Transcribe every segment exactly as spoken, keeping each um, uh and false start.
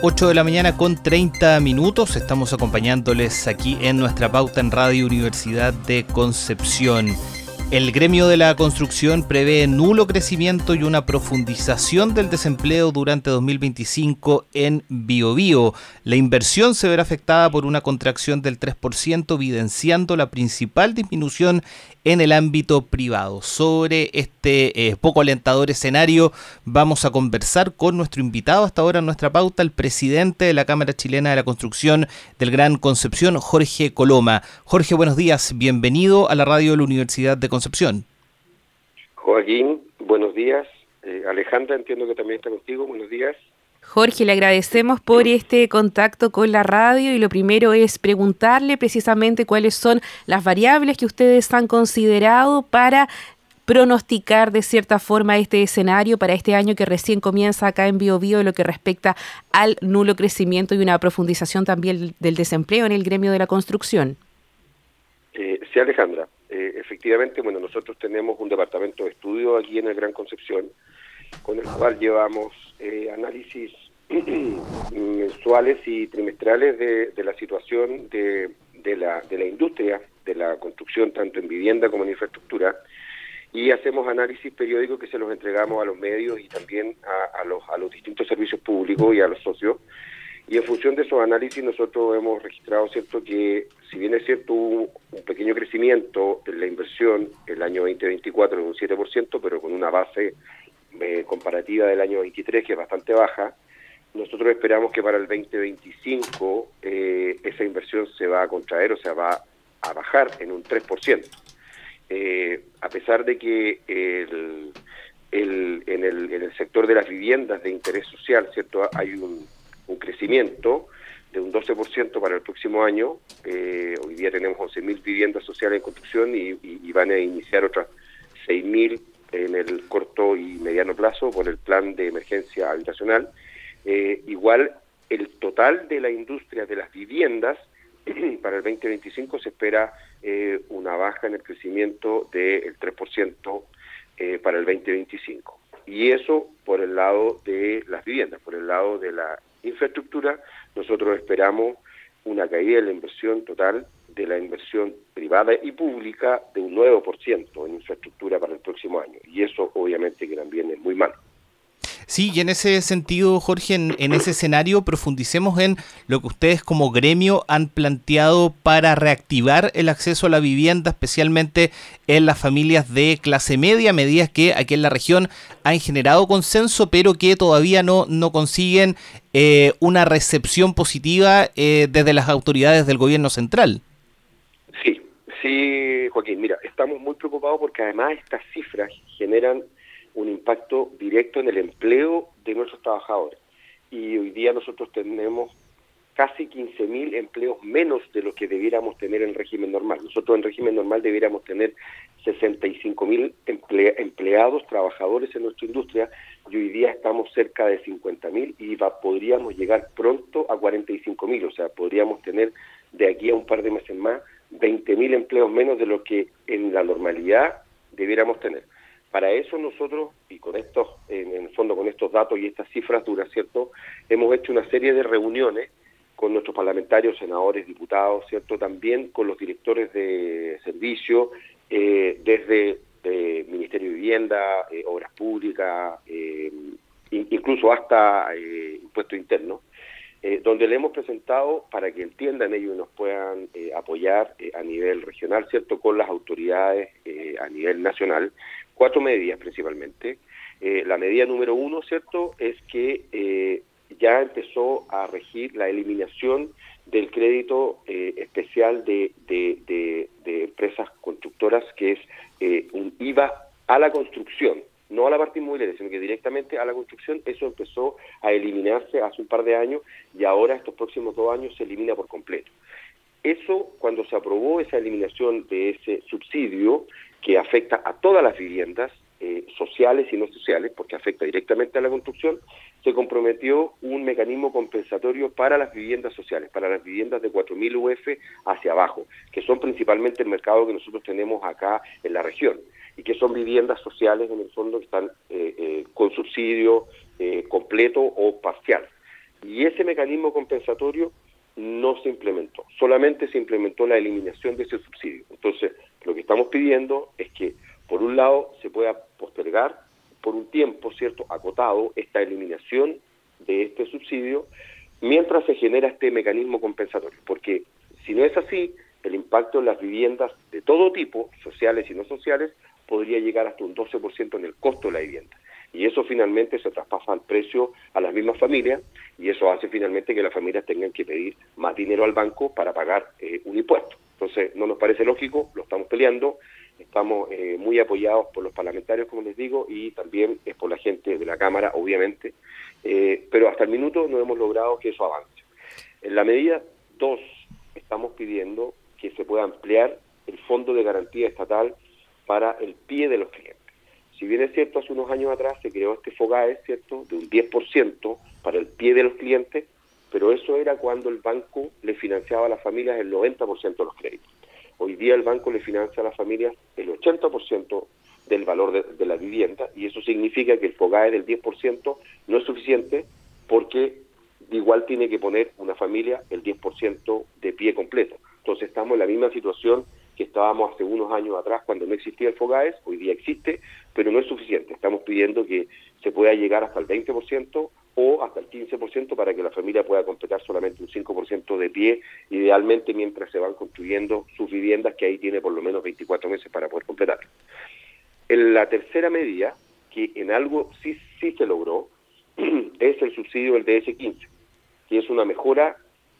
ocho de la mañana con treinta minutos. Estamos acompañándoles aquí en nuestra pauta en Radio Universidad de Concepción. El gremio de la construcción prevé nulo crecimiento y una profundización del desempleo durante dos mil veinticinco en Biobío. La inversión se verá afectada por una contracción del tres por ciento, evidenciando la principal disminución en el ámbito privado. Sobre este eh, poco alentador escenario vamos a conversar con nuestro invitado hasta ahora en nuestra pauta, el presidente de la Cámara Chilena de la Construcción del Gran Concepción, Jorge Coloma. Jorge, buenos días, bienvenido a la radio de la Universidad de Concepción. Joaquín, buenos días. Eh, Alejandra, entiendo que también está contigo, buenos días. Jorge, le agradecemos por este contacto con la radio y lo primero es preguntarle precisamente cuáles son las variables que ustedes han considerado para pronosticar de cierta forma este escenario para este año que recién comienza acá en Biobío en lo que respecta al nulo crecimiento y una profundización también del desempleo en el gremio de la construcción. Eh, sí, Alejandra, eh, efectivamente, bueno, nosotros tenemos un departamento de estudio aquí en el Gran Concepción, con el cual llevamos eh, análisis mensuales y trimestrales de, de la situación de, de, la, de la industria de la construcción, tanto en vivienda como en infraestructura, y hacemos análisis periódicos que se los entregamos a los medios y también a, a, los, a los distintos servicios públicos y a los socios. Y en función de esos análisis nosotros hemos registrado, cierto, que si bien es cierto un, un pequeño crecimiento en la inversión el año veinte veinticuatro de un siete por ciento, pero con una base eh, comparativa del año veintitrés que es bastante baja, nosotros esperamos que para el veinte veinticinco eh, esa inversión se va a contraer, o sea, va a bajar en un tres por ciento. Eh, a pesar de que el, el, en, el, en el sector de las viviendas de interés social, cierto, hay un un crecimiento de un doce por ciento para el próximo año. Eh, hoy día tenemos once mil viviendas sociales en construcción y, y, y van a iniciar otras seis mil en el corto y mediano plazo por el plan de emergencia habitacional. Eh, igual el total de la industria de las viviendas para el veinte veinticinco se espera eh, una baja en el crecimiento del tres por ciento eh, para el veinte veinticinco. Y eso por el lado de las viviendas, por el lado de la infraestructura, nosotros esperamos una caída de la inversión total de la inversión privada y pública de un nueve por ciento en infraestructura para el próximo año. Y eso obviamente que también es muy malo. Sí, y en ese sentido, Jorge, en, en ese escenario profundicemos en lo que ustedes como gremio han planteado para reactivar el acceso a la vivienda, especialmente en las familias de clase media, medidas que aquí en la región han generado consenso, pero que todavía no, no consiguen eh, una recepción positiva eh, desde las autoridades del gobierno central. Sí, sí, Joaquín, mira, estamos muy preocupados porque además estas cifras generan un impacto directo en el empleo de nuestros trabajadores. Y hoy día nosotros tenemos casi quince mil empleos menos de lo que debiéramos tener en régimen normal. Nosotros en régimen normal debiéramos tener sesenta y cinco mil emple- empleados, trabajadores en nuestra industria, y hoy día estamos cerca de cincuenta mil y va, podríamos llegar pronto a cuarenta y cinco mil, o sea, podríamos tener de aquí a un par de meses más veinte mil empleos menos de lo que en la normalidad debiéramos tener. Para eso nosotros, y con estos, en el fondo con estos datos y estas cifras duras, ¿cierto?, hemos hecho una serie de reuniones con nuestros parlamentarios, senadores, diputados, ¿cierto?, también con los directores de servicio, eh, desde eh, Ministerio de Vivienda, eh, Obras Públicas, eh, incluso hasta eh, Impuesto Interno, eh, donde le hemos presentado para que entiendan ellos y nos puedan eh, apoyar eh, a nivel regional, ¿cierto?, con las autoridades eh, a nivel nacional, cuatro medidas principalmente. Eh, la medida número uno, ¿cierto?, es que eh, ya empezó a regir la eliminación del crédito eh, especial de, de, de, de empresas constructoras, que es eh, un I V A a la construcción, no a la parte inmobiliaria, sino que directamente a la construcción. Eso empezó a eliminarse hace un par de años y ahora estos próximos dos años se elimina por completo. Eso, cuando se aprobó esa eliminación de ese subsidio, que afecta a todas las viviendas, eh, sociales y no sociales, porque afecta directamente a la construcción, se comprometió un mecanismo compensatorio para las viviendas sociales, para las viviendas de cuatro mil U F hacia abajo, que son principalmente el mercado que nosotros tenemos acá en la región, y que son viviendas sociales en el fondo que están eh, eh, con subsidio eh, completo o parcial. Y ese ese mecanismo compensatorio no se implementó, solamente se implementó la eliminación de ese subsidio. Entonces, lo que estamos pidiendo es que, por un lado, se pueda postergar por un tiempo, ¿cierto?, acotado, esta eliminación de este subsidio, mientras se genera este mecanismo compensatorio, porque si no es así, el impacto en las viviendas de todo tipo, sociales y no sociales, podría llegar hasta un doce por ciento en el costo de la vivienda. Y eso finalmente se traspasa al precio a las mismas familias, y eso hace finalmente que las familias tengan que pedir más dinero al banco para pagar eh, un impuesto. Entonces, no nos parece lógico, lo estamos peleando, estamos eh, muy apoyados por los parlamentarios, como les digo, y también es por la gente de la Cámara, obviamente, eh, pero hasta el minuto no hemos logrado que eso avance. En la medida dos, estamos pidiendo que se pueda ampliar el fondo de garantía estatal para el pie de los clientes. Si bien es cierto, hace unos años atrás se creó este FOGAES, ¿cierto?, de un diez por ciento para el pie de los clientes, pero eso era cuando el banco le financiaba a las familias el noventa por ciento de los créditos. Hoy día el banco le financia a las familias el ochenta por ciento del valor de, de la vivienda, y eso significa que el FOGAES del diez por ciento no es suficiente, porque igual tiene que poner una familia el diez por ciento de pie completo. Entonces estamos en la misma situación que estábamos hace unos años atrás cuando no existía el FOGAES. Hoy día existe, pero no es suficiente. Estamos pidiendo que se pueda llegar hasta el veinte por ciento o hasta el quince por ciento para que la familia pueda completar solamente un cinco por ciento de pie, idealmente mientras se van construyendo sus viviendas, que ahí tiene por lo menos veinticuatro meses para poder completarlo. En la tercera medida, que en algo sí, sí se logró, es el subsidio del D S quince, que es una mejora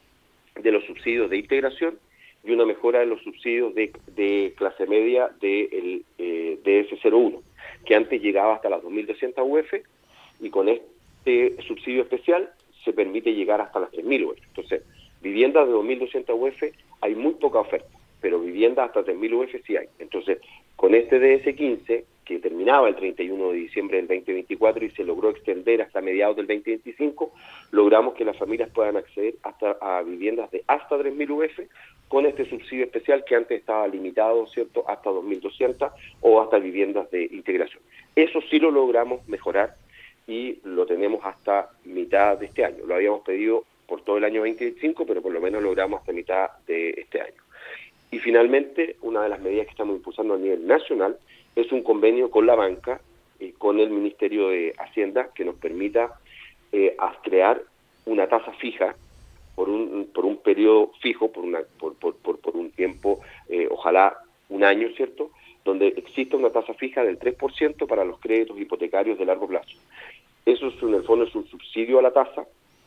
de los subsidios de integración y una mejora de los subsidios de, de clase media del eh, D S cero uno, que antes llegaba hasta las dos mil doscientas U F, y con este subsidio especial se permite llegar hasta las tres mil U F. Entonces, viviendas de dos mil doscientas U F hay muy poca oferta, pero viviendas hasta tres mil U F sí hay. Entonces, con este D S quince, que terminaba el treinta y uno de diciembre del veinte veinticuatro y se logró extender hasta mediados del veinte veinticinco, logramos que las familias puedan acceder hasta a viviendas de hasta tres mil U F con este subsidio especial, que antes estaba limitado, ¿cierto?, hasta dos mil doscientas o hasta viviendas de integración. Eso sí lo logramos mejorar y lo tenemos hasta mitad de este año. Lo habíamos pedido por todo el año veinte veinticinco, pero por lo menos logramos hasta mitad de este año. Y finalmente, una de las medidas que estamos impulsando a nivel nacional es un convenio con la banca y con el Ministerio de Hacienda que nos permita eh, crear una tasa fija por un por un periodo fijo, por una por por, por, por un tiempo, eh, ojalá un año, ¿cierto?, donde exista una tasa fija del tres por ciento para los créditos hipotecarios de largo plazo. Eso es, en el fondo, es un subsidio a la tasa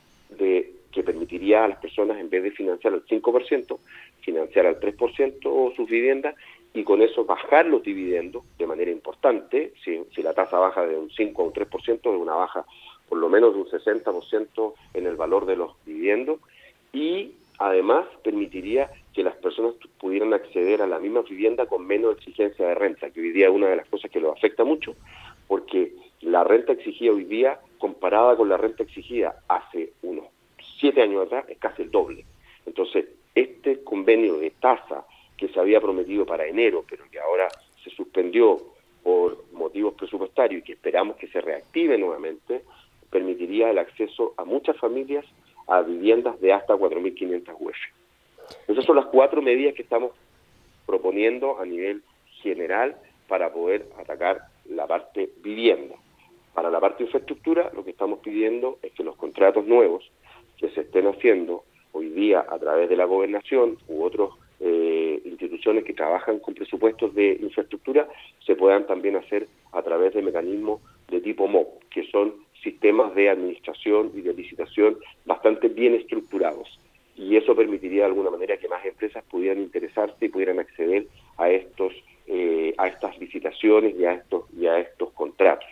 de que permitiría a las personas, en vez de financiar al cinco por ciento, financiar al tres por ciento sus viviendas, y con eso bajar los dividendos de manera importante. Si, si la tasa baja de un cinco a un tres por ciento, de una baja por lo menos de un sesenta por ciento en el valor de los dividendos, y además permitiría que las personas pudieran acceder a la misma vivienda con menos exigencia de renta, que hoy día es una de las cosas que los afecta mucho, porque la renta exigida hoy día, comparada con la renta exigida hace unos siete años atrás, es casi el doble. Entonces, este convenio de tasa que se había prometido para enero, pero que ahora se suspendió por motivos presupuestarios y que esperamos que se reactive nuevamente, permitiría el acceso a muchas familias a viviendas de hasta cuatro mil quinientas U F. Esas son las cuatro medidas que estamos proponiendo a nivel general para poder atacar la parte vivienda. Para la parte infraestructura, lo que estamos pidiendo es que los contratos nuevos que se estén haciendo hoy día a través de la gobernación u otras eh, instituciones que trabajan con presupuestos de infraestructura se puedan también hacer a través de mecanismos de tipo M O P, que son sistemas de administración y de licitación bastante bien estructurados. Y eso permitiría de alguna manera que más empresas pudieran interesarse y pudieran acceder a estos eh, a estas licitaciones y a estos y a estos contratos.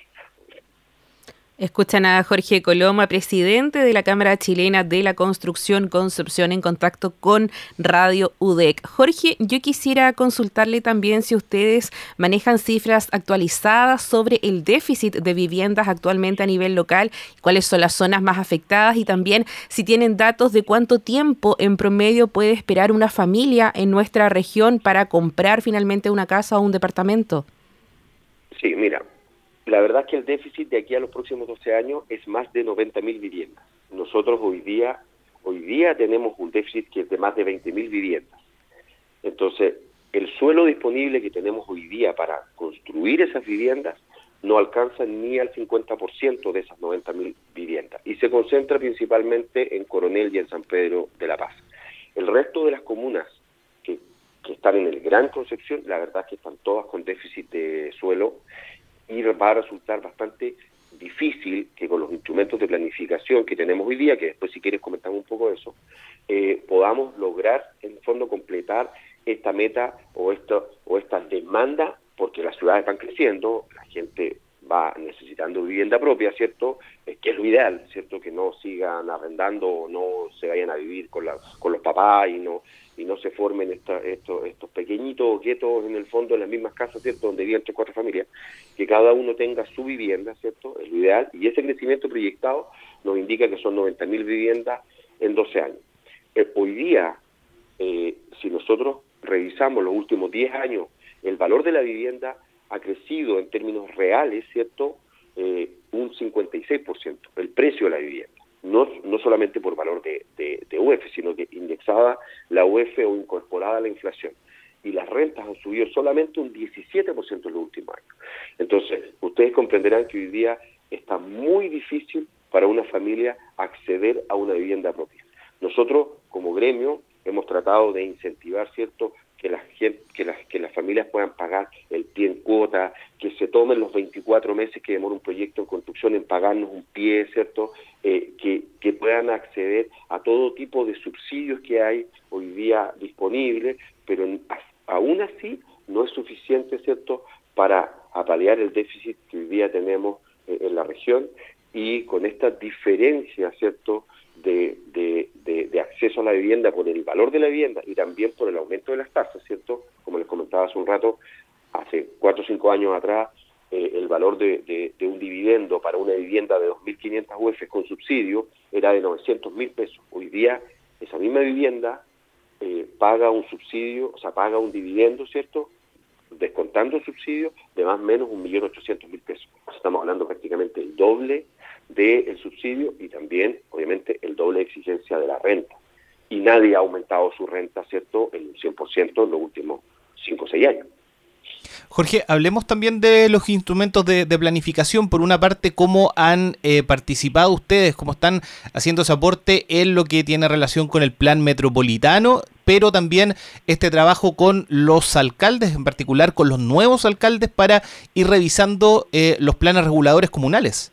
Escuchan a Jorge Coloma, presidente de la Cámara Chilena de la Construcción Concepción, en contacto con Radio U D E C. Jorge, yo quisiera consultarle también si ustedes manejan cifras actualizadas sobre el déficit de viviendas actualmente a nivel local, cuáles son las zonas más afectadas y también si tienen datos de cuánto tiempo en promedio puede esperar una familia en nuestra región para comprar finalmente una casa o un departamento. Sí, mira. La verdad es que el déficit de aquí a los próximos doce años es más de noventa mil viviendas. nosotros hoy día, hoy día tenemos un déficit que es de más de veinte mil viviendas. Entonces, el suelo disponible que tenemos hoy día para construir esas viviendas no alcanza ni al cincuenta por ciento de esas noventa mil viviendas y se concentra principalmente en Coronel y en San Pedro de la Paz. El resto de las comunas que, que están en el Gran Concepción, la verdad es que están todas con déficit de suelo y va a resultar bastante difícil que con los instrumentos de planificación que tenemos hoy día, que después si quieres comentamos un poco de eso, eh, podamos lograr en el fondo completar esta meta o, esto, o esta demanda, porque las ciudades van creciendo, la gente va necesitando vivienda propia, ¿cierto? Es que es lo ideal, ¿cierto? Que no sigan arrendando o no se vayan a vivir con, la, con los papás y no y no se formen esta, estos, estos pequeñitos guetos en el fondo en las mismas casas, ¿cierto? Donde viven tres, cuatro familias, que cada uno tenga su vivienda, ¿cierto? Es lo ideal, y ese crecimiento proyectado nos indica que son noventa mil viviendas en doce años. Eh, hoy día, eh, si nosotros revisamos los últimos diez años, el valor de la vivienda ha crecido en términos reales, ¿cierto? Eh, un cincuenta y seis por ciento, el precio de la vivienda. No, no solamente por valor de, de, de U E F, sino que indexada la U E F o incorporada a la inflación. Y las rentas han subido solamente un diecisiete por ciento en los últimos años. Entonces, ustedes comprenderán que hoy día está muy difícil para una familia acceder a una vivienda propia. Nosotros, como gremio, hemos tratado de incentivar, ¿cierto?, que las, que las, que las familias puedan pagar el pie en cuota, que se tomen los veinticuatro meses que demora un proyecto en construcción en pagarnos un pie, ¿cierto?, eh, que, que puedan acceder a todo tipo de subsidios que hay hoy día disponibles, pero aún así no es suficiente, ¿cierto?, para apalear el déficit que hoy día tenemos eh, en la región, y con esta diferencia, ¿cierto?, De, de, de, de acceso a la vivienda por el valor de la vivienda y también por el aumento de las tasas, ¿cierto? Como les comentaba hace un rato, hace cuatro o cinco años atrás, eh, el valor de, de, de un dividendo para una vivienda de dos mil quinientas U F con subsidio era de novecientos mil pesos. Hoy día, esa misma vivienda eh, paga un subsidio, o sea, paga un dividendo, ¿cierto?, descontando el subsidio, de más o menos un millón ochocientos mil pesos. Estamos hablando prácticamente el doble del subsidio y también, obviamente, el doble de exigencia de la renta. Y nadie ha aumentado su renta, ¿cierto?, en un cien por ciento en los últimos cinco o seis años. Jorge, hablemos también de los instrumentos de, de planificación. Por una parte, ¿cómo han eh, participado ustedes? ¿Cómo están haciendo ese aporte en lo que tiene relación con el plan metropolitano? Pero también este trabajo con los alcaldes, en particular con los nuevos alcaldes, para ir revisando eh, los planes reguladores comunales.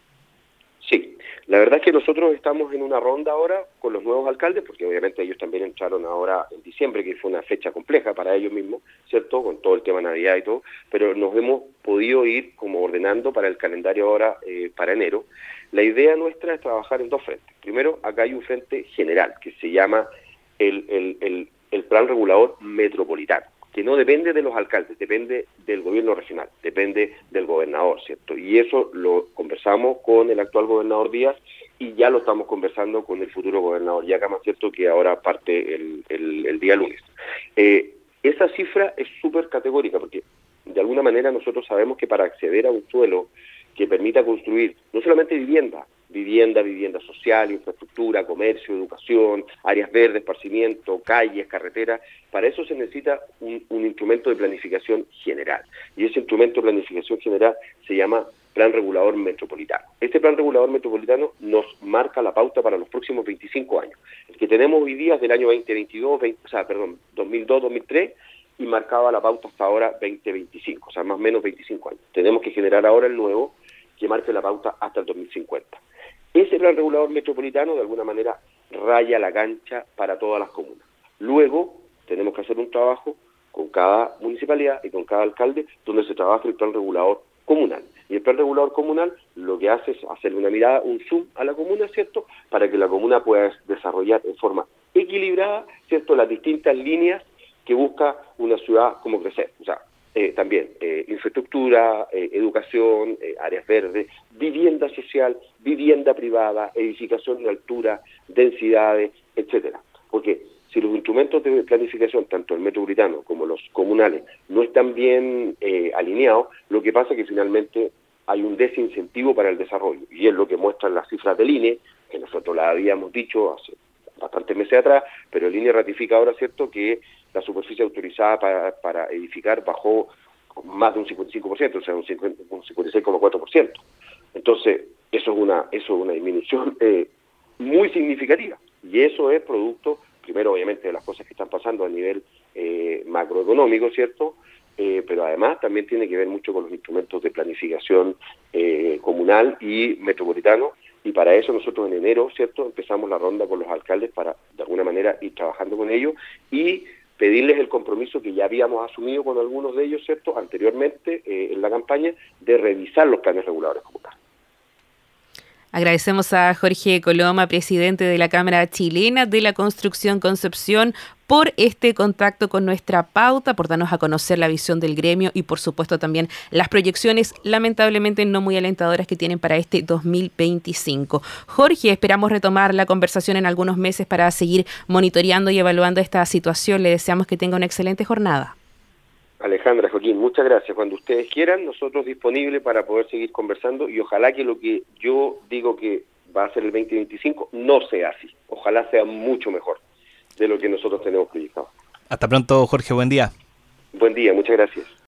Sí, la verdad es que nosotros estamos en una ronda ahora con los nuevos alcaldes, porque obviamente ellos también entraron ahora en diciembre, que fue una fecha compleja para ellos mismos, ¿cierto?, con todo el tema de Navidad y todo, pero nos hemos podido ir como ordenando para el calendario ahora eh, para enero. La idea nuestra es trabajar en dos frentes. Primero, acá hay un frente general que se llama el, el, el, el Plan Regulador Metropolitano, que no depende de los alcaldes, depende del gobierno regional, depende del gobernador, ¿cierto? Y eso lo conversamos con el actual gobernador Díaz y ya lo estamos conversando con el futuro gobernador Yacama, ¿cierto?, que ahora parte el, el, el día lunes. Eh, esa cifra es súper categórica porque de alguna manera nosotros sabemos que para acceder a un suelo que permita construir no solamente vivienda, vivienda, vivienda social, infraestructura, comercio, educación, áreas verdes, esparcimiento, calles, carreteras. Para eso se necesita un, un instrumento de planificación general. Y ese instrumento de planificación general se llama Plan Regulador Metropolitano. Este Plan Regulador Metropolitano nos marca la pauta para los próximos veinticinco años. El que tenemos hoy día es del año veinte veintidós, veinte, o sea, perdón, dos mil dos, dos mil tres, y marcaba la pauta hasta ahora veinte veinticinco, o sea, más o menos veinticinco años. Tenemos que generar ahora el nuevo que marque la pauta hasta el dos mil cincuenta. Ese plan regulador metropolitano, de alguna manera, raya la cancha para todas las comunas. Luego, tenemos que hacer un trabajo con cada municipalidad y con cada alcalde, donde se trabaja el plan regulador comunal. Y el plan regulador comunal lo que hace es hacerle una mirada, un zoom a la comuna, ¿cierto?, para que la comuna pueda desarrollar en forma equilibrada, ¿cierto?, las distintas líneas que busca una ciudad como crecer. O sea, Eh, también eh, infraestructura, eh, educación, eh, áreas verdes, vivienda social, vivienda privada, edificación de altura, densidades, etcétera. Porque si los instrumentos de planificación, tanto el metropolitano como los comunales, no están bien eh, alineados, lo que pasa es que finalmente hay un desincentivo para el desarrollo, y es lo que muestran las cifras del I N E, que nosotros la habíamos dicho hace bastantes meses atrás, pero el I N E ratifica ahora, ¿cierto?, que la superficie autorizada para, para edificar bajó más de un cincuenta y cinco por ciento, o sea, un, cincuenta, un cincuenta y seis coma cuatro por ciento. Entonces, eso es una, eso es una disminución eh, muy significativa, y eso es producto, primero, obviamente, de las cosas que están pasando a nivel eh, macroeconómico, ¿cierto?, Eh, pero además también tiene que ver mucho con los instrumentos de planificación eh, comunal y metropolitano, y para eso nosotros en enero, ¿cierto?, empezamos la ronda con los alcaldes para, de alguna manera, ir trabajando con ellos y pedirles el compromiso que ya habíamos asumido con algunos de ellos, ¿cierto?, anteriormente eh, en la campaña, de revisar los planes reguladores comunales. Agradecemos a Jorge Coloma, presidente de la Cámara Chilena de la Construcción Concepción, por este contacto con nuestra pauta, por darnos a conocer la visión del gremio y por supuesto también las proyecciones lamentablemente no muy alentadoras que tienen para este dos mil veinticinco. Jorge, esperamos retomar la conversación en algunos meses para seguir monitoreando y evaluando esta situación. Le deseamos que tenga una excelente jornada. Alejandra, Joaquín, muchas gracias. Cuando ustedes quieran, nosotros disponibles para poder seguir conversando, y ojalá que lo que yo digo que va a ser el veinte veinticinco no sea así. Ojalá sea mucho mejor de lo que nosotros tenemos proyectado. Hasta pronto, Jorge, buen día. Buen día, muchas gracias.